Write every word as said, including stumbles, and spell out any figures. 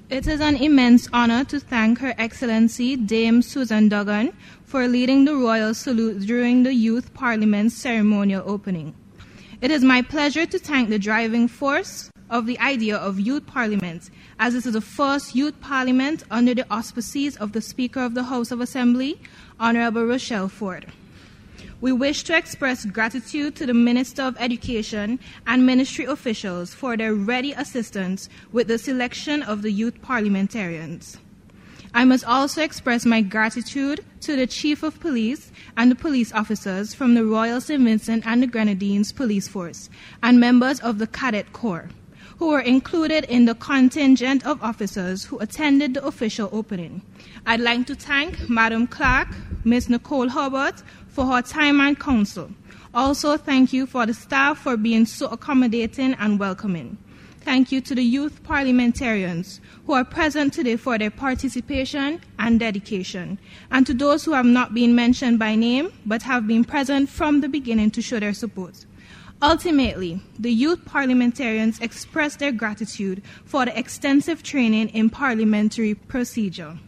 It is an immense honor to thank Her Excellency Dame Susan Duggan for leading the royal salute during the Youth Parliament's ceremonial opening. It is my pleasure to thank the driving force of the idea of Youth Parliament, as this is the first Youth Parliament under the auspices of the Speaker of the House of Assembly, Honorable Rochelle Ford. We wish to express gratitude to the Minister of Education and ministry officials for their ready assistance with the selection of the youth parliamentarians. I must also express my gratitude to the Chief of Police and the police officers from the Royal Saint Vincent and the Grenadines Police Force and members of the Cadet Corps, who were included in the contingent of officers who attended the official opening. I'd like to thank Madam Clerk, Miz Nicole Herbert, for her time and counsel. Also, thank you for the staff for being so accommodating and welcoming. Thank you to the youth parliamentarians who are present today for their participation and dedication, and to those who have not been mentioned by name but have been present from the beginning to show their support. Ultimately, the youth parliamentarians expressed their gratitude for the extensive training in parliamentary procedure.